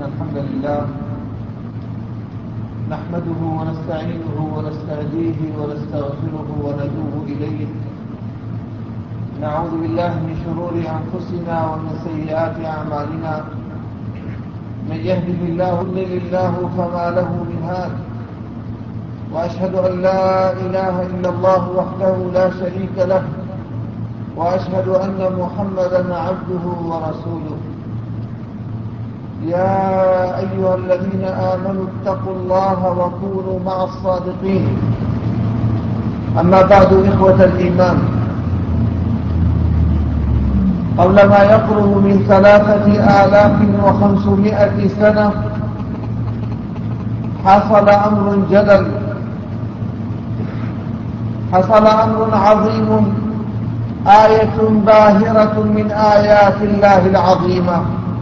الحمد لله نحمده ونستعينه ونستهديه ونستغفره ونتوب إليه. نعوذ بالله من شرور أنفسنا ومن سيئات أعمالنا. من يهده الله يضلل الله فما له من هاد، وأشهد أن لا إله إلا الله وحده لا شريك له، وأشهد أن محمدا عبده ورسوله. يا أيها الذين آمنوا اتقوا الله وكونوا مع الصادقين. أما بعد، إخوة الإيمان، قبل ما يقرب من 3500 سنة حصل أمر جلل، حصل أمر عظيم، آية باهرة من آيات الله العظيمة.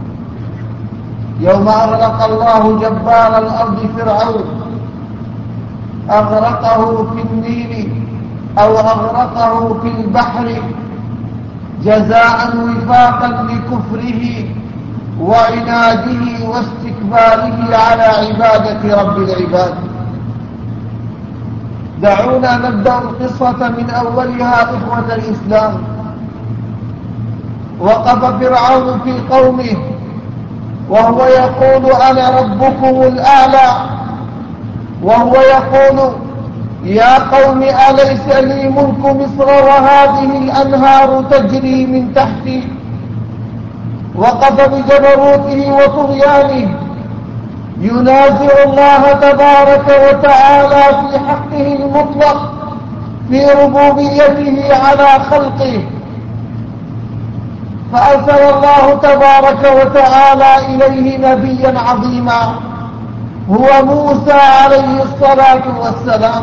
يوم أغرق الله جبار الأرض فرعون، أغرقه في النيل أو أغرقه في البحر جزاء وفاقا لكفره وعناده واستكباره على عبادة رب العباد. دعونا نبدأ القصة من أولها إخوة الإسلام. وقف فرعون في قومه وهو يقول أنا ربكم الأعلى، وهو يقول يا قوم أليس لي ملك مصر وهذه الأنهار تجري من تحتي. وقف بجبروته وطغيانه ينازع الله تبارك وتعالى في حقه المطلق في ربوبيته على خلقه. فأرسل الله تبارك وتعالى إليه نبيا عظيما هو موسى عليه الصلاة والسلام،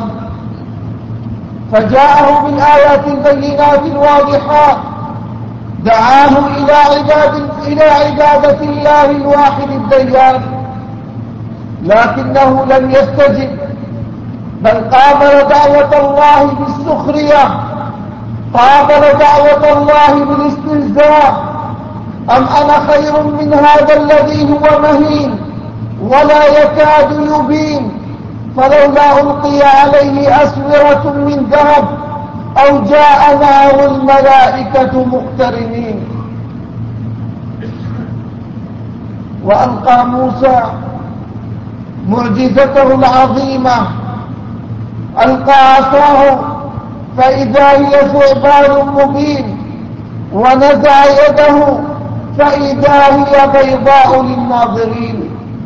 فجاءه بالآيات البينات الواضحات، دعاه إلى عبادة الله الواحد الديان، لكنه لم يستجب، بل قابل دعوة الله بالسخرية، قابل دعوة الله بالاستهزاء. أم أنا خير من هذا الذي هو مهين ولا يكاد يبين، فلولا ألقي عليه أسورة من ذهب أو جاء معه الملائكة مقترنين. وألقى موسى معجزته العظيمة، ألقى عصاه فإذا هي ثعبان مبين، ونزع يده فإذا هي بيضاء للناظرين.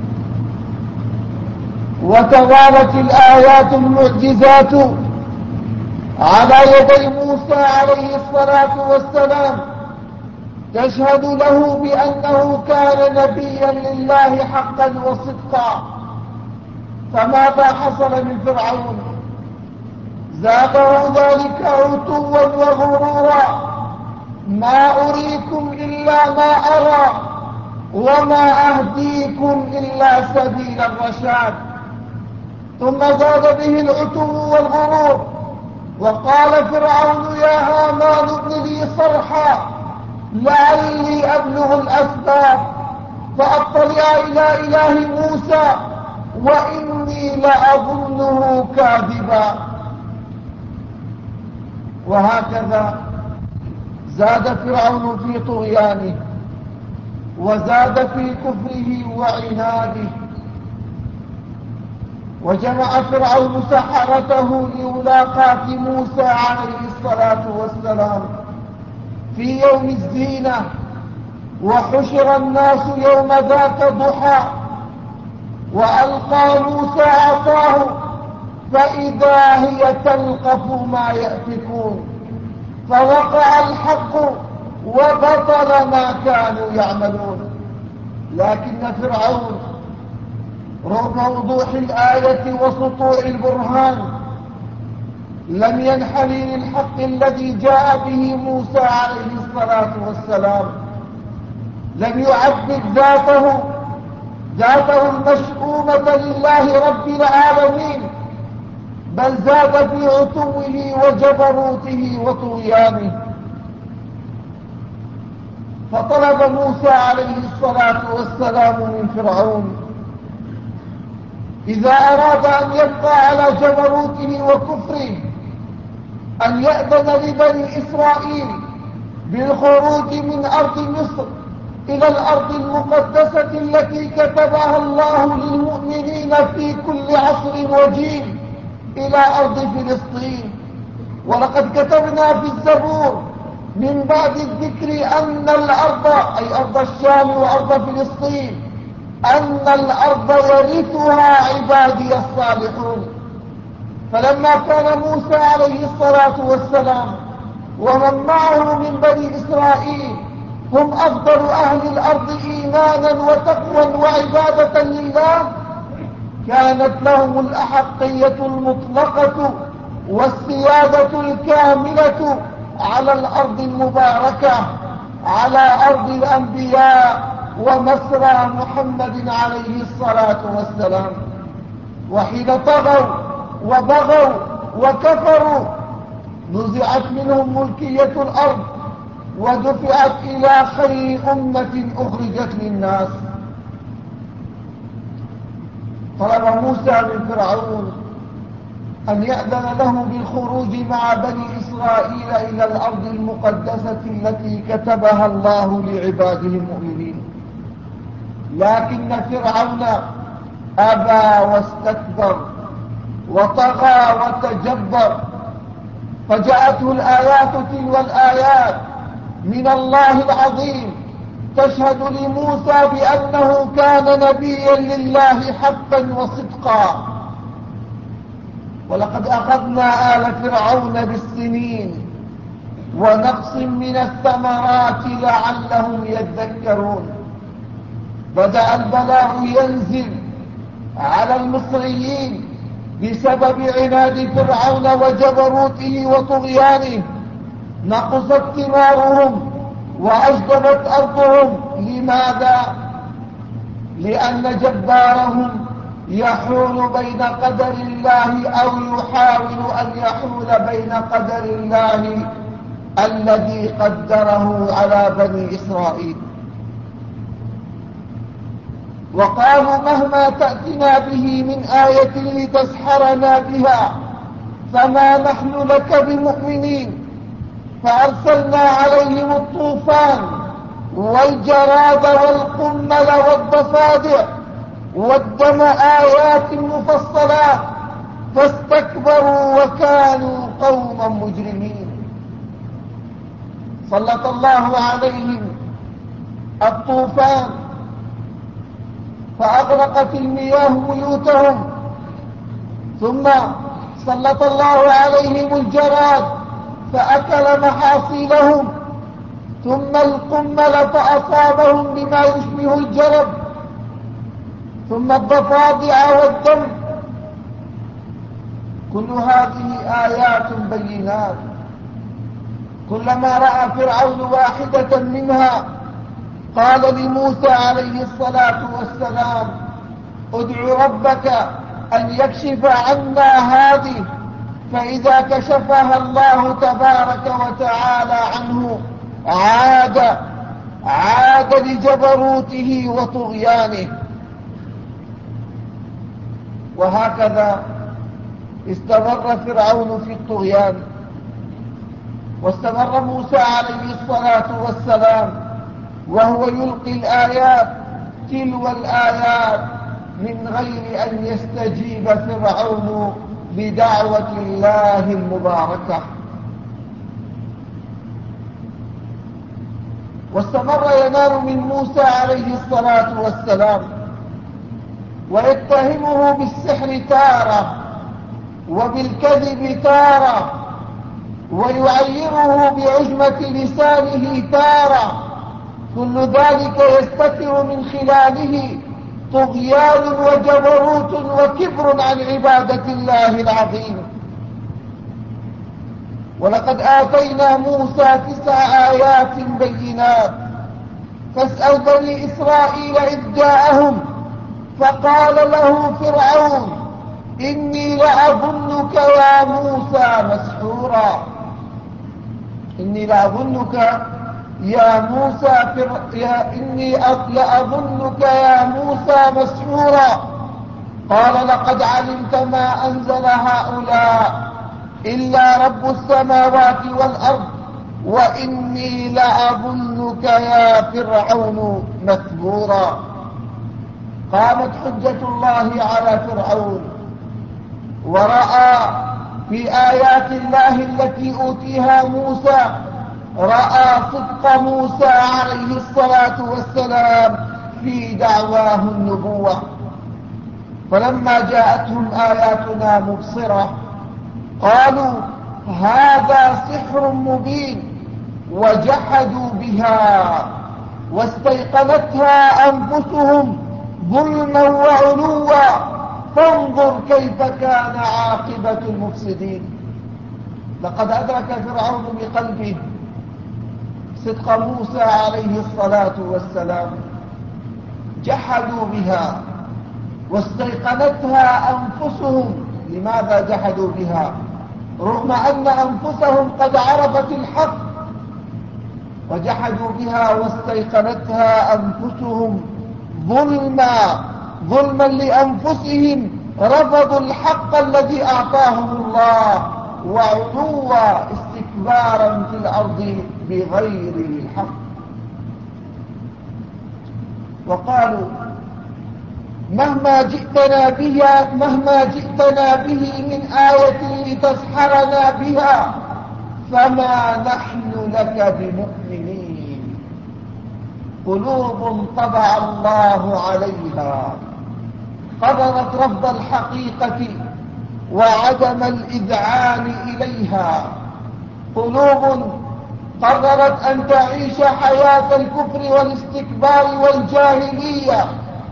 وتوالت الآيات المعجزات على يدي موسى عليه الصلاة والسلام تشهد له بأنه كان نبيا لله حقا وصدقا. فماذا حصل من فرعون؟ زاده ذلك عتوا وغرورا. ما أريكم إلا ما أرى وما أهديكم إلا سبيل الرشاد. ثم زاد به العتو والغرور، وقال فرعون يا هامان ابن لي صرحا لعلي أبلغ الأسباب فأطلع إلى إله موسى وإني لأظنه كاذبا. وهكذا زاد فرعون في طغيانه، وزاد في كفره وعناده. وجمع فرعون سحرته لملاقاة موسى عليه الصلاة والسلام في يوم الزينة، وحشر الناس يوم ذاك ضحى، وألقى موسى عصاه فإذا هي تلقف ما يأفكون، فوقع الحق وبطل ما كانوا يعملون. لكن فرعون رغم وضوح الآية وسطوع البرهان لم ينحني للحق الذي جاء به موسى عليه الصلاة والسلام، لم يعبد ذاته المشؤومة لله رب العالمين، بل زاد في عتوه وجبروته وطغيانه. فطلب موسى عليه الصلاة والسلام من فرعون إذا أراد أن يبقى على جبروته وكفره أن يأذن لبني إسرائيل بالخروج من أرض مصر إلى الأرض المقدسة التي كتبها الله للمؤمنين في كل عصر وجيل، إلى أرض فلسطين. ولقد كتبنا في الزبور من بعد الذكر أن الأرض، أي أرض الشام وأرض فلسطين، أن الأرض يرثها عبادي الصالحون. فلما كان موسى عليه الصلاة والسلام ومن معه من بني إسرائيل هم أفضل أهل الأرض إيمانا وتقوى وعبادة لله، كانت لهم الأحقية المطلقة والسيادة الكاملة على الأرض المباركة، على أرض الأنبياء ومسرى محمد عليه الصلاة والسلام. وحين طغوا وبغوا وكفروا نزعت منهم ملكية الأرض ودفعت إلى خير أمة أخرجت للناس. طلب موسى من فرعون أن يأذن له بالخروج مع بني إسرائيل إلى الأرض المقدسة التي كتبها الله لعباده المؤمنين، لكن فرعون أبى واستكبر وطغى وتجبر، فجاءته الآيات تلو الآيات من الله العظيم تشهد لموسى بأنه كان نبيا لله حقا وصدقا. ولقد أخذنا آل فرعون بالسنين ونقص من الثمرات لعلهم يذكرون. بدأ البلاء ينزل على المصريين بسبب عناد فرعون وجبروته وطغيانه، نقصت ثمارهم وأجدبت أرضهم. لماذا؟ لأن جبارهم يحول بين قدر الله أو يحاول أن يحول بين قدر الله الذي قدره على بني إسرائيل. وقالوا مهما تأتنا به من آية لتسحرنا بها فما نحن لك بمؤمنين. فأرسلنا عليهم الطوفان والجراد والقمل والضفادع والدم آيات مفصلات فاستكبروا وكانوا قوما مجرمين. سلط الله عليهم الطوفان فأغرقت المياه بيوتهم، ثم سلط الله عليهم الجراد فأكل محاصيلهم، ثم القمل فأصابهم بما يشبه الجرب، ثم الضفادع والدم. كل هذه آيات بينات. كلما رأى فرعون واحدة منها قال لموسى عليه الصلاة والسلام ادع ربك أن يكشف عنا هذه، فإذا كشفها الله تبارك وتعالى عنه عاد لجبروته وطغيانه. وهكذا استمر فرعون في الطغيان، واستمر موسى عليه الصلاة والسلام وهو يلقي الآيات تلو الآيات من غير أن يستجيب فرعون بدعوة الله المباركة. واستمر ينال من موسى عليه الصلاة والسلام ويتهمه بالسحر تارة وبالكذب تارة، ويعيره بعجمة لسانه تارة. كل ذلك يستتر من خلاله طغيان وجبروت وكبر عن عبادة الله العظيم. ولقد آتينا موسى 9 آيات بينات. فاسأل بني إسرائيل إذ جاءهم فقال له فرعون إني لأظنك يا موسى مسحورا. إني لأظنك يا موسى إني لأظنك يا موسى مسحورا. قال لقد علمت ما أنزل هؤلاء إلا رب السماوات والأرض وإني لأظنك يا فرعون مثبورا. قامت حجة الله على فرعون ورأى في آيات الله التي أوتيها موسى، رأى صدق موسى عليه الصلاة والسلام في دعواه النبوة. فلما جاءتهم آياتنا مبصرة قالوا هذا سحر مبين، وجحدوا بها واستيقنتها أنفسهم ظلما وعلوا، فانظر كيف كان عاقبة المفسدين. لقد أدرك فرعون بقلبه صدق موسى عليه الصلاة والسلام، جحدوا بها واستيقنتها أنفسهم. لماذا جحدوا بها رغم أن أنفسهم قد عرفت الحق؟ وجحدوا بها واستيقنتها أنفسهم ظلما لأنفسهم، رفضوا الحق الذي أعطاهم الله، وعلوا استكبارا في الأرض بغير الحق. وقالوا مهما جئتنا به من آية لتسحرنا بها فما نحن لك بمؤمنين. قلوب طبع الله عليها قررت رفض الحقيقة وعدم الإذعان إليها، قلوب قررت أن تعيش حياة الكفر والاستكبار والجاهلية.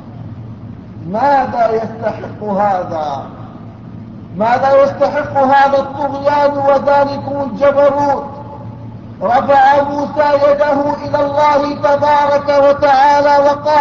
ماذا يستحق هذا؟ ماذا يستحق هذا الطغيان وذلكم الجبروت؟ رفع موسى يده إلى الله تبارك وتعالى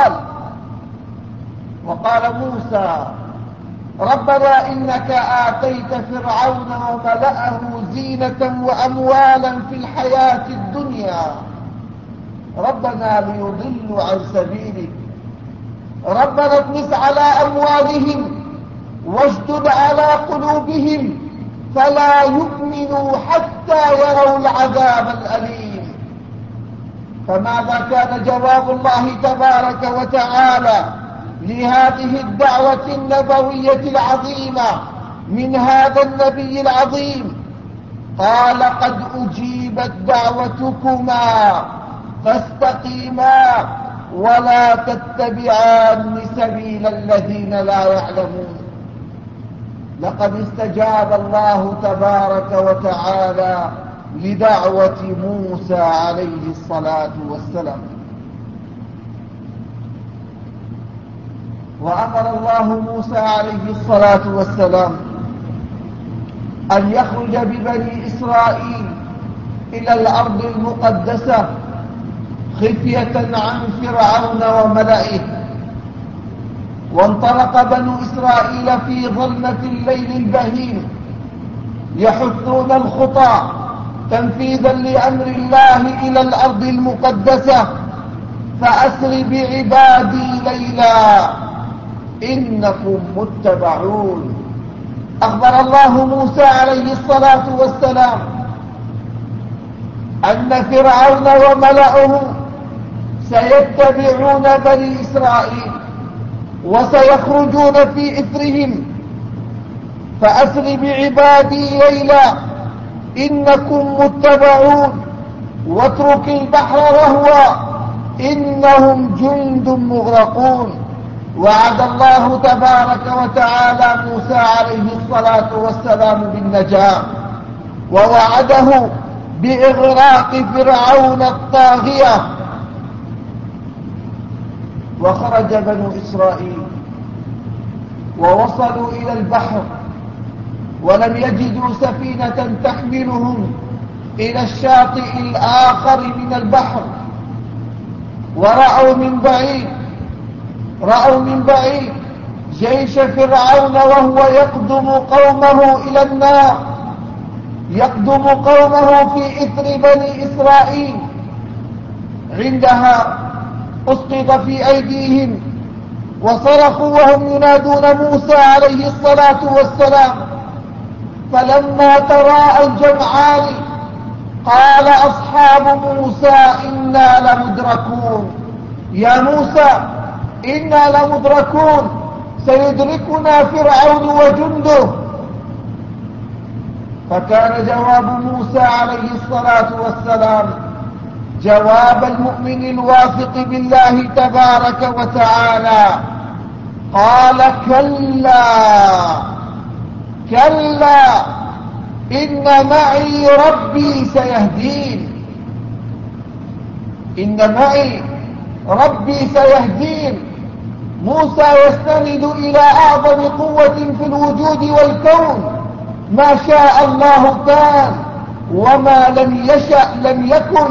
وقال موسى ربنا إنك آتيت فرعون وملأه زينة وأموالا في الحياة الدنيا، ربنا ليضلوا عن سبيلك، ربنا اطمس على أموالهم واشدد على قلوبهم فلا يؤمنوا حتى يروا العذاب الأليم. فماذا كان جواب الله تبارك وتعالى لهذه الدعوة النبوية العظيمة من هذا النبي العظيم؟ قال قد أجيبت دعوتكما فاستقيما ولا تتبعان سبيل الذين لا يعلمون. لقد استجاب الله تبارك وتعالى لدعوة موسى عليه الصلاة والسلام، وأمر الله موسى عليه الصلاة والسلام أن يخرج ببني إسرائيل إلى الأرض المقدسة خفية عن فرعون وملئه. وانطلق بنو إسرائيل في ظلمة الليل البهيم يحثون الخطى تنفيذا لأمر الله إلى الأرض المقدسة. فأسر بعبادي ليلا إنكم متبعون. أخبر الله موسى عليه الصلاة والسلام أن فرعون وملأه سيتبعون بني إسرائيل وسيخرجون في إثرهم. فأسر بعبادي ليلا إنكم متبعون واترك البحر رهوا إنهم جند مغرقون. وعد الله تبارك وتعالى موسى عليه الصلاة والسلام بالنجاة، ووعده بإغراق فرعون الطاغية. وخرج بنو إسرائيل ووصلوا إلى البحر ولم يجدوا سفينة تحملهم إلى الشاطئ الآخر من البحر، ورأوا من بعيد جيش فرعون وهو يقدم قومه إلى النار، يقدم قومه في إثر بني إسرائيل. عندها أسقط في أيديهم وصرخوا وهم ينادون موسى عليه الصلاة والسلام. فلما تراءى الجمعان قال أصحاب موسى إنا لمدركون، يا موسى إنا لمدركون سيدركنا فرعون وجنده. فكان جواب موسى عليه الصلاة والسلام جواب المؤمن الواثق بالله تبارك وتعالى، قال كلا كلا إن معي ربي سيهدين، إن معي ربي سيهدين. موسى يستند إلى أعظم قوة في الوجود والكون، ما شاء الله كان وما لم يشأ لم يكن.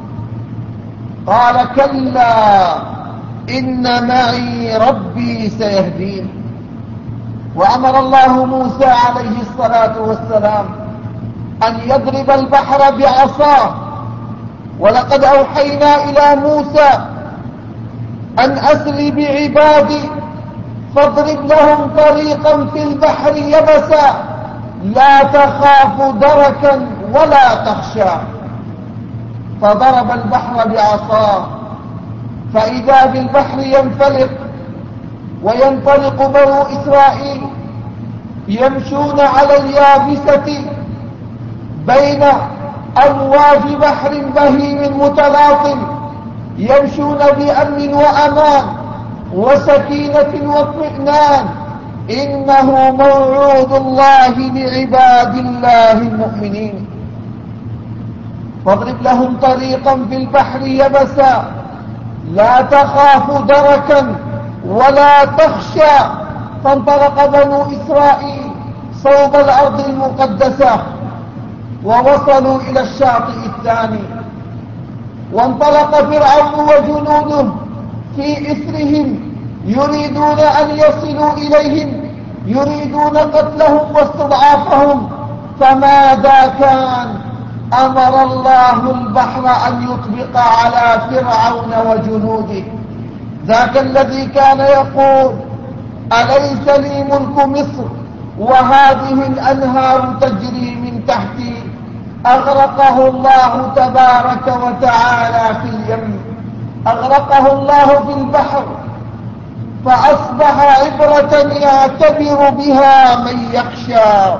قال كلا إن معي ربي سيهدين. وأمر الله موسى عليه الصلاة والسلام أن يضرب البحر بعصاه. ولقد أوحينا إلى موسى أن أسر بعبادي فاضرب لهم طريقا في البحر يبسا لا تخاف دركا ولا تخشى. فضرب البحر بعصاه فإذا بالبحر ينفلق، وينطلق بنو إسرائيل يمشون على اليابسة بين أمواج بحر بهيم متلاطم، يمشون بأمن وأمان وسكينة واطمئنان. إنه موعود الله لعباد الله المؤمنين. فاضرب لهم طريقا في البحر يبسا لا تخاف دركا ولا تخشى. فانطلق بنو إسرائيل صوب الأرض المقدسة ووصلوا إلى الشاطئ الثاني، وانطلق فرعون وجنوده في إثرهم يريدون أن يصلوا إليهم، يريدون قتلهم واستضعافهم. فماذا كان؟ أمر الله البحر أن يطبق على فرعون وجنوده. ذاك الذي كان يقول أليس لي ملك مصر وهذه الأنهار تجري من تحتي، أغرقه الله تبارك وتعالى في اليم، أغرقه الله في البحر، فأصبح عبرة يعتبر بها من يخشى.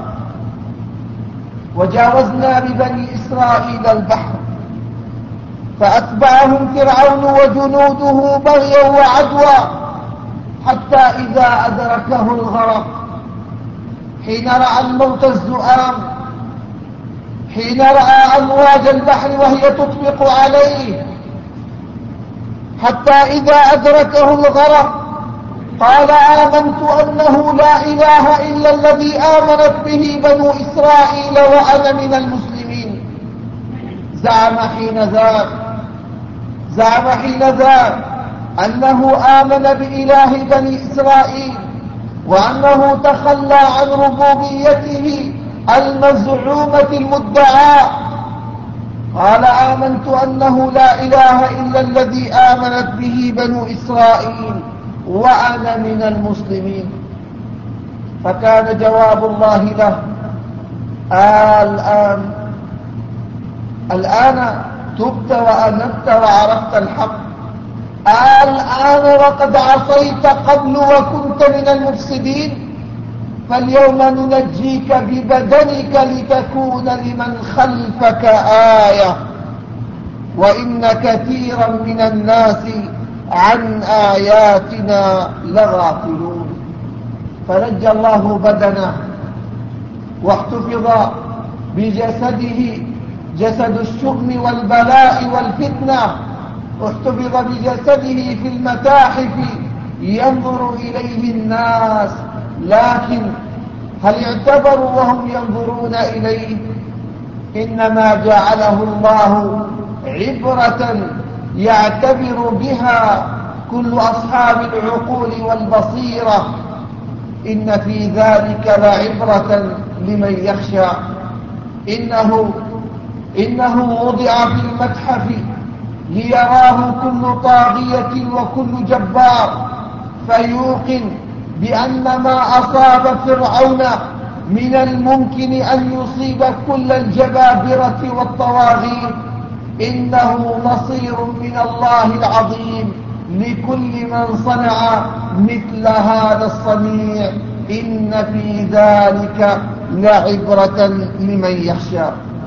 وجاوزنا ببني إسرائيل البحر فأتبعهم فرعون وجنوده بغيا وعدوى، حتى إذا أدركه الغرق حين رأى الموت الزؤام، حين رأى أمواج البحر وهي تطبق عليه، حتى إذا أدركه الغرق قال آمنت أنه لا إله إلا الذي آمنت به بنو إسرائيل وأنا من المسلمين. زعم حين ذاك أنه آمن بإله بني إسرائيل، وأنه تخلى عن ربوبيته المزعومة المدعاة. قال آمنت أنه لا إله إلا الذي آمنت به بنو إسرائيل وأنا من المسلمين. فكان جواب الله له الآن تبت وأنبت وعرفت الحق، الآن وقد عصيت قبل وكنت من المفسدين، فاليوم ننجيك ببدنك لتكون لمن خلفك آية، وإن كثيرا من الناس عن آياتنا لغافلون. فنجى الله بدنه واحتفظ بجسده، جسد الشؤم والبلاء والفتنة، احتفظ بجسده في المتاحف ينظر إليه الناس، لكن هل اعتبروا وهم ينظرون إليه؟ إنما جعله الله عبرة يعتبر بها كل أصحاب العقول والبصيرة. إن في ذلك لعبرة لمن يخشى. إنه وضع في المتحف ليراه كل طاغية وكل جبار فيوقن بأن ما أصاب فرعون من الممكن أن يصيب كل الجبابرة والطواغيت إنه نصير من الله العظيم لكل من صنع مثل هذا الصنيع. إن في ذلك لعبرة لمن يخشى.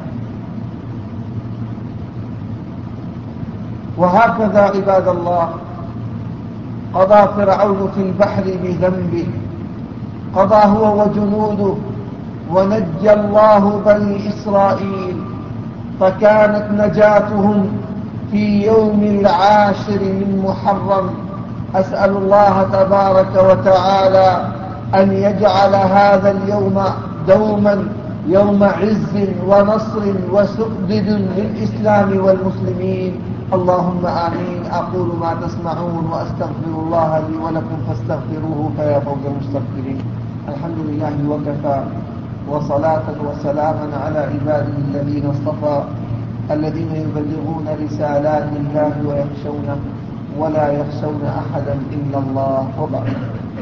وهكذا عباد الله قضى فرعون في البحر بذنبه، قضى هو وجنوده، ونجى الله بني إسرائيل، فكانت نجاتهم في يوم العاشر من محرم. أسأل الله تبارك وتعالى أن يجعل هذا اليوم دوما يوم عز ونصر وسؤدد للإسلام والمسلمين. اللهم آمين. أقول ما تسمعون وأستغفر الله لي ولكم فاستغفروه فيا فوز المستغفرين. الحمد لله وكفى، وصلاة وسلاما على عباده الذين اصطفى، الذين يبلغون رسالات الله ويخشونه ولا يخشون أحدا إلا الله. وبعد،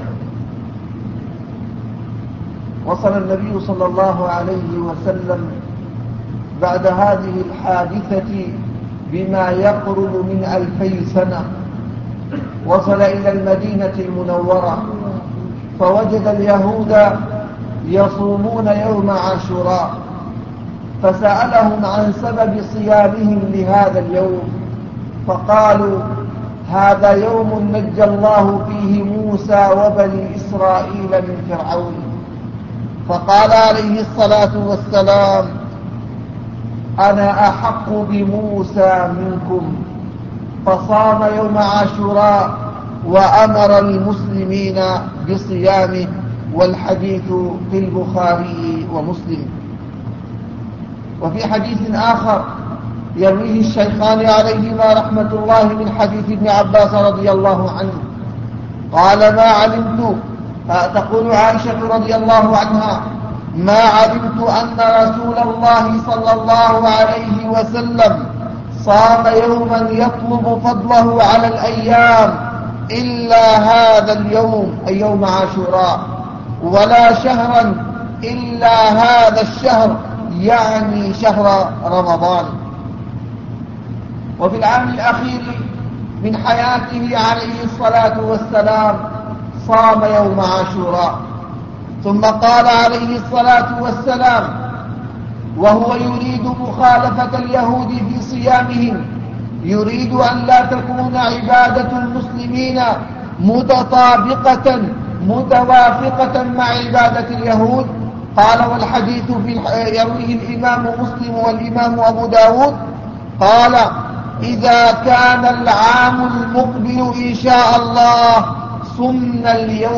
وصل النبي صلى الله عليه وسلم بعد هذه الحادثة بما يقرب من 2000 سنة، وصل إلى المدينة المنورة فوجد اليهود يصومون يوم عاشوراء، فسألهم عن سبب صيامهم لهذا اليوم، فقالوا هذا يوم نجى الله فيه موسى وبني إسرائيل من فرعون. فقال عليه الصلاة والسلام أنا أحق بموسى منكم، فصام يوم عاشوراء وأمر المسلمين بصيامه. والحديث في البخاري ومسلم. وفي حديث آخر يرويه الشيخان عليهما رحمة الله من حديث ابن عباس رضي الله عنه قال ما علمت، تقول عائشة رضي الله عنها ما علمت أن رسول الله صلى الله عليه وسلم صام يوما يطلب فضله على الأيام إلا هذا اليوم أي يوم عاشوراء، ولا شهرا إلا هذا الشهر يعني شهر رمضان. وفي العام الأخير من حياته عليه الصلاة والسلام صام يوم عاشوراء، ثم قال عليه الصلاة والسلام وهو يريد مخالفة اليهود في صيامهم، يريد أن لا تكون عبادة المسلمين متطابقة متوافقة مع عبادة اليهود. قال والحديث يرويه الإمام مسلم والإمام أبو داود قال إذا كان العام المقبل إن شاء الله صمنا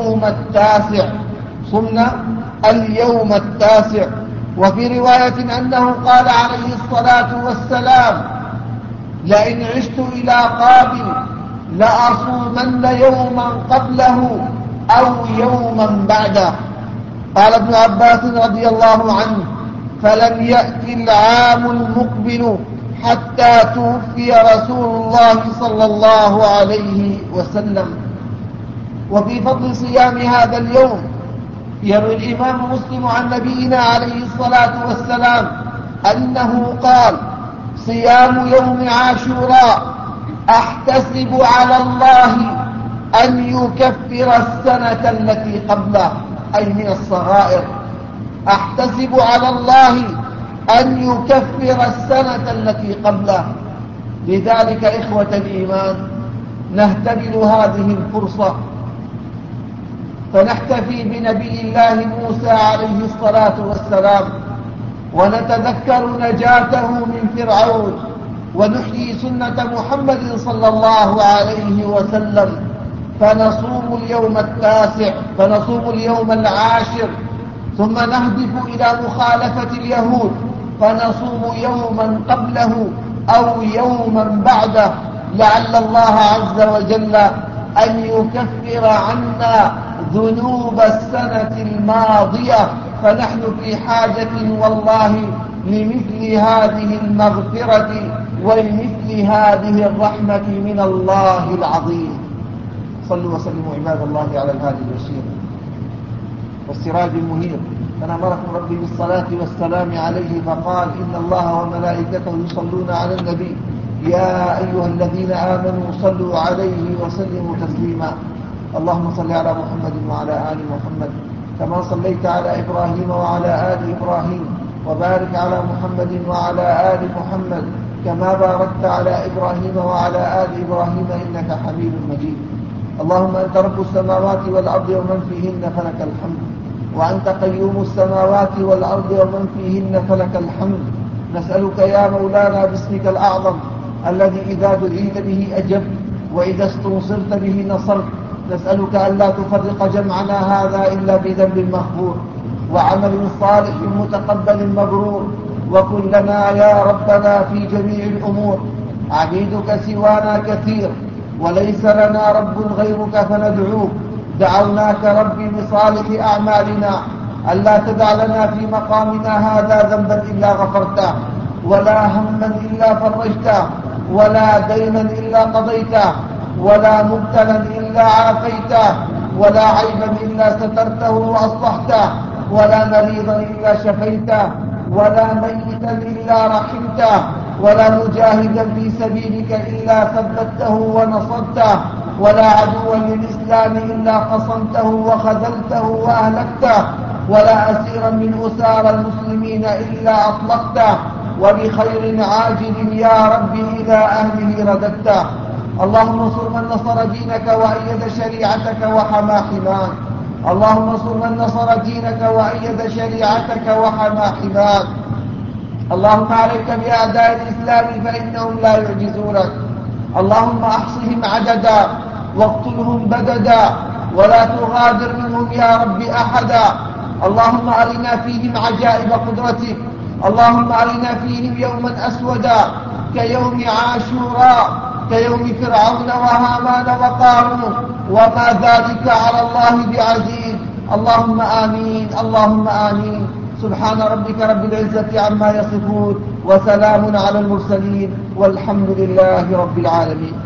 اليوم التاسع. وفي رواية أنه قال عليه الصلاة والسلام لئن عشت إلى قابل لأصومن يوما قبله أو يوما بعده. قال ابن عباس رضي الله عنه فلم يأتي العام المقبل حتى توفي رسول الله صلى الله عليه وسلم. وفي فضل صيام هذا اليوم يروي الإمام مسلم عن نبينا عليه الصلاة والسلام أنه قال صيام يوم عاشوراء أحتسب على الله أن يكفر السنة التي قبله أي من الصغائر، أحتسب على الله أن يكفر السنة التي قبله. لذلك إخوة الإيمان نهتدل هذه الفرصة فنحتفي بنبي الله موسى عليه الصلاة والسلام، ونتذكر نجاته من فرعون، ونحيي سنة محمد صلى الله عليه وسلم، فنصوم اليوم التاسع، فنصوم اليوم العاشر، ثم نهدف إلى مخالفة اليهود فنصوم يوما قبله أو يوما بعده، لعل الله عز وجل أن يكفر عنا ذنوب السنة الماضية، فنحن في حاجة والله لمثل هذه المغفرة ولمثل هذه الرحمة من الله العظيم. صلوا وسلموا عباد الله على الهادي البشير والسراج المنير. فأمركم ربي بالصلاة والسلام عليه فقال: إن الله وملائكته يصلون على النبي يا أيها الذين آمنوا صلوا عليه وسلموا تسليما. اللهم صل على محمد وعلى آل محمد كما صليت على إبراهيم وعلى آل إبراهيم، وبارك على محمد وعلى آل محمد كما باركت على إبراهيم وعلى آل إبراهيم إنك حميد مجيد. اللهم أنت رب السماوات والأرض ومن فيهن فلك الحمد، وأنت قيوم السماوات والأرض ومن فيهن فلك الحمد. نسألك يا مولانا باسمك الأعظم الذي إذا دعيت به أجبت وإذا استنصرت به نصرت، نسألك ألا تفرق جمعنا هذا إلا بذنب مغفور وعمل صالح متقبل مبرور. وكن لنا يا ربنا في جميع الأمور. عبيدك سوانا كثير وليس لنا رب غيرك فندعوك. دعوناك ربي بصالح أعمالنا ألا تدع لنا في مقامنا هذا ذنبا إلا غفرته، ولا هما إلا فرجته، ولا دينا إلا قضيته، ولا مبتلا إلا عافيته، ولا عيبا إلا سترته وأصلحته، ولا مريضا إلا شفيته، ولا ميتا إلا رحمته، ولا مجاهدا في سبيلك إلا ثبته ونصرته، ولا عدوا للإسلام إلا قصمته وخذلته وأهلكته، ولا أسيرا من أسار المسلمين إلا أطلقته، وبخير عاجل يا رب إلى أهله رددته. اللهم انصر من نصر دينك وأيد شريعتك وحمى حماك. اللهم انصر من نصر دينك وأيد شريعتك وحمى حماك. اللهم عليك بأعداء الإسلام فإنهم لا يعجزونك. اللهم أحصهم عددا واقتلهم بددا ولا تغادر منهم يا رب أحدا. اللهم أرنا فيهم عجائب قدرتك. اللهم أرنا فيهم يوما أسودا كيوم عاشوراء، كيوم فرعون وهامان وقارون، وما ذلك على الله بعزيز. اللهم آمين، اللهم آمين. سبحان ربك رب العزة عما يصفون، وسلام على المرسلين، والحمد لله رب العالمين.